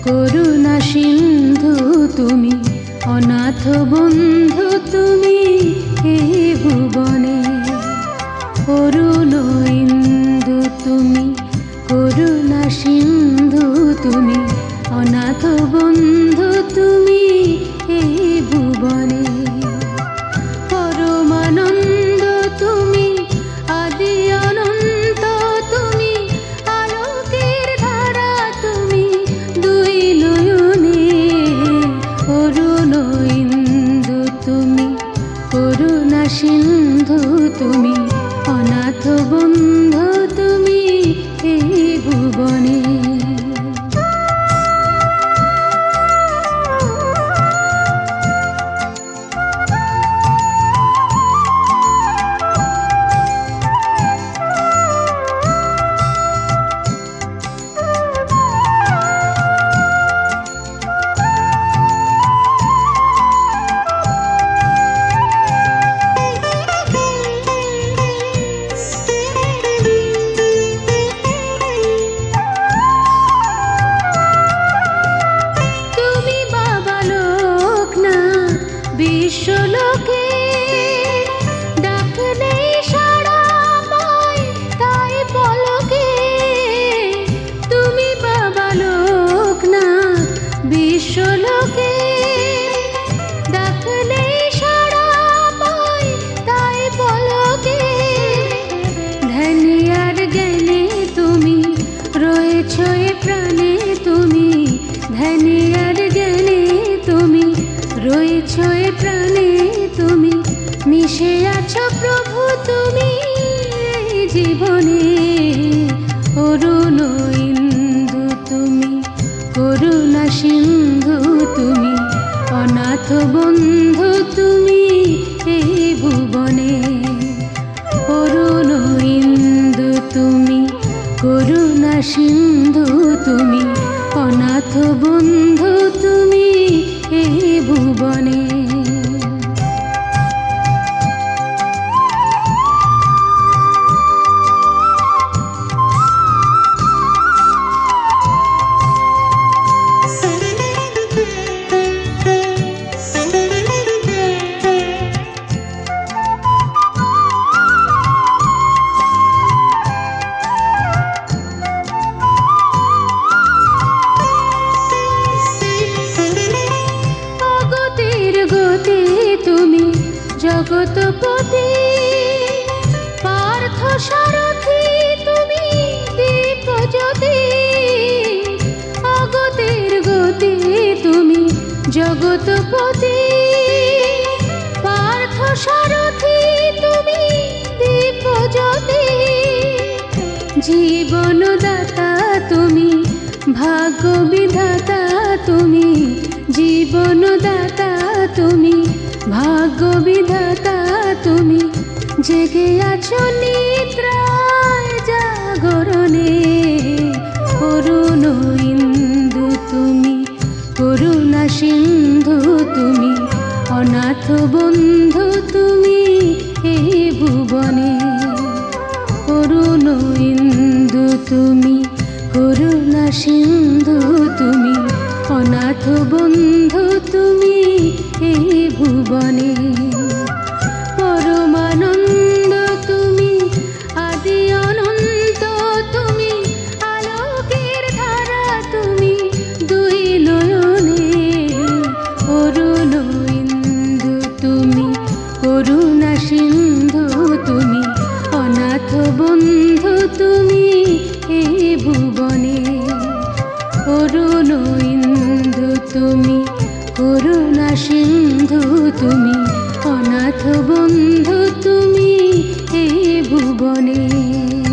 করুণা সিন্ধু তুমি, অনাথ বন্ধু তুমি এ ভুবনে। অরুণ ইন্দু তুমি, করুণা সিন্ধু তুমি, অনাথ বন্ধু তুমি এ ভুবনে। পরমানন্দ তুমি, আদি অনন্ত তুমি, আলোকের ধারা তুমি দুই নয়নে। অরুণ ইন্দু তুমি, করুণা সিন্ধু তুমি, অনাথ বন্ধু তুমি এ ভুবনে। বিশ্বলোকে ডাকলে সাড়া পাই তাই পলকে। তুমি বাবা লোকনাথ, বিশ্বলোকে ডাকলে সাড়া পাই তাই পলকে। ধ্যানে আর জ্ঞানে তুমি রয়েছ এ প্রাণে তুমি, ধ্যানে আর জ্ঞানে তুমি রয়েছ এ প্রাণে তুমি, মিশে আছো প্রভু তুমি জীবনে। অরুণ ইন্দু তুমি, করুণা সিন্ধু তুমি, অনাথ বন্ধু তুমি এ ভুবনে। অরুণ ইন্দু তুমি, করুণা সিন্ধু তুমি, অনাথ বন্ধু তুমি এ ভুবনে। জগৎপতি পার্থ সারথি তুমি, দীপ জ্যোতি অগতির গতি তুমি। জগৎপতি পার্থ সারথি তুমি, দীপ জ্যোতি জীবনদাতা তুমি, ভাগ্য বিধাতা তুমি। জীবনদাতা তুমি, ভাগ্য বিধাতা তুমি, জেগে আছো নিদ্রায় জাগরণে। অরুণ ইন্দু তুমি, করুণা সিন্ধু তুমি, অনাথ বন্ধু তুমি এ ভুবনে। অরুণ ইন্দু তুমি, করুণা সিন্ধু তুমি, অনাথ বন্ধু তুমি এ ভুবনে। পরমানন্দ তুমি, আদি অনন্ত তুমি, আলোকের ধারা তুমি দুই নয়নে। অরুণ ইন্দু তুমি, করুণা সিন্ধু তুমি, অনাথ বন্ধু তুমি এ ভুবনে। অরুণ ইন্দু তুমি, করুণা সিন্ধু তুমি, অনাথ বন্ধু তুমি এ ভুবনে।